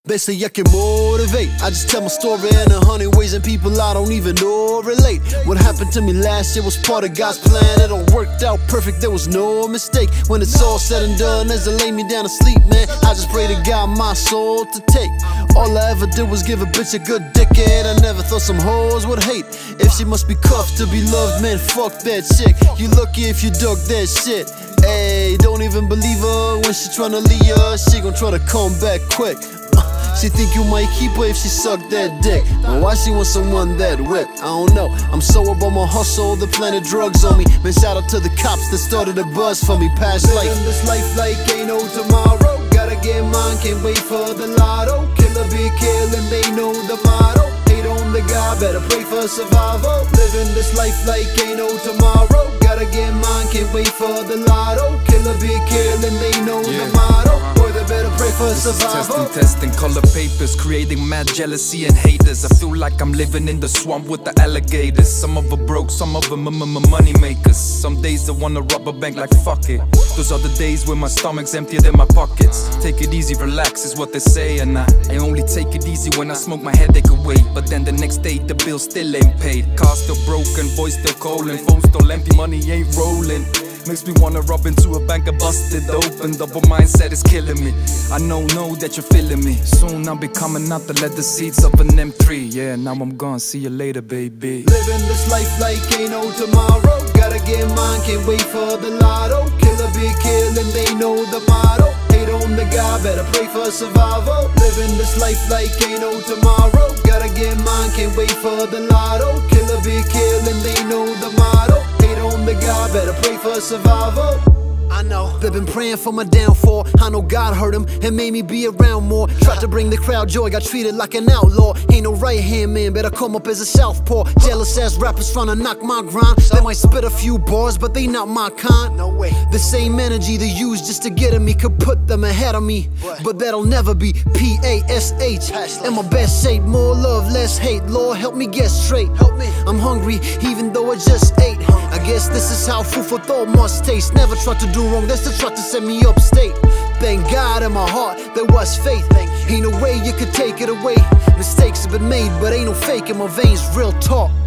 They say I can motivate. I just tell my story in 100 ways and people I don't even know relate. What happened to me last year was part of God's plan. It all worked out perfect, there was no mistake. When it's all said and done, as they lay me down to sleep, man, I just pray to God my soul to take. All I ever did was give a bitch a good dickhead. I never thought some hoes would hate. If she must be cuffed to be loved, man, fuck that chick. You lucky if you dug that shit. Ayy, don't even believe her when she tryna leave her. She gon' try to come back quick. She think you might keep her if she suck that dick. But why she want someone that whip? I don't know. I'm so about my hustle, they planted drugs on me. Man, shout out to the cops that started a buzz for me. Past life. Living this life like ain't no tomorrow. Gotta get mine, can't wait for the lotto. Killer be killing, they know the motto. Hate on the guy, better pray for survival. Living this life like ain't no tomorrow. Gotta get mine, can't wait for the lotto. Killer be killing, they know the motto. Boy, they better pray for survival. Testing color papers, creating mad jealousy and haters. I feel like I'm living in the swamp with the alligators. Some of them broke, some of them money makers. Some days I wanna rob a bank like fuck it. Those are the days when my stomach's emptier than my pockets. Take it easy, relax is what they say. And I only take it easy when I smoke my headache away. But then the next day the bill still ain't paid. Car still broken, voice still calling, phone still empty, money ain't rolling. Makes me wanna rob into a bank and bust it open. Double mindset is killing me. I know that you're feeling me. Soon I'll be coming out the leather seats of an M3. Yeah, now I'm gone, see you later, baby. Living this life like ain't no tomorrow. Gotta get mine, can't wait for the lotto. Killer be killing, they know the motto. Hate on the guy, better pray for survival. Living this life like ain't no tomorrow. Gotta get mine, can't wait for the lotto. Killer be killing, they know the motto. Hate on the guy, better pray for survival. I know they've been praying for my downfall. I know God heard him and made me be around more. Tried to bring the crowd joy, got treated like an outlaw. Ain't no right hand man, better come up as a southpaw. Jealous ass rappers trying to knock my grind. They might spit a few bars, but they not my kind. No way. The same energy they use just to get at me could put them ahead of me. But that'll never be. PASH. In my best shape, more love, less hate. Lord, help me get straight. Help me. I'm hungry, even though I just ate. I guess this is how food for thought must taste. Never tried to do wrong, that's the try to set me upstate. Thank God in my heart there was faith. Ain't no way you could take it away. Mistakes have been made, but ain't no fake in my veins, real talk.